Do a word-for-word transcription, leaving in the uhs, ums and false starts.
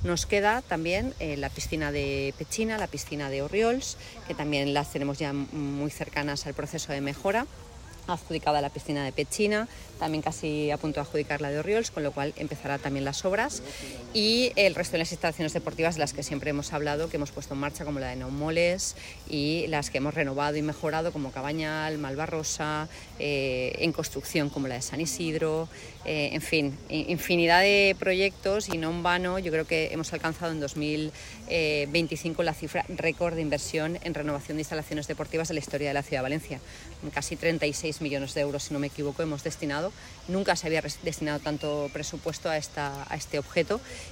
Nos queda también eh, la piscina de Petxina, la piscina de Orriols, que también las tenemos ya muy cercanas al proceso de mejora. Adjudicada la piscina de Petxina, también casi a punto de adjudicar la de Orriols, con lo cual empezará también las obras, y el resto de las instalaciones deportivas de las que siempre hemos hablado, que hemos puesto en marcha, como la de Naumoles, y las que hemos renovado y mejorado, como Cabañal, Malvarrosa, eh, en construcción como la de San Isidro, eh, en fin, infinidad de proyectos, y no en vano yo creo que hemos alcanzado en dos mil veinticinco la cifra récord de inversión en renovación de instalaciones deportivas de la historia de la ciudad de Valencia. Casi treinta y seis millones de euros, si no me equivoco, hemos destinado. Nunca se había destinado tanto presupuesto a, esta, a este objeto,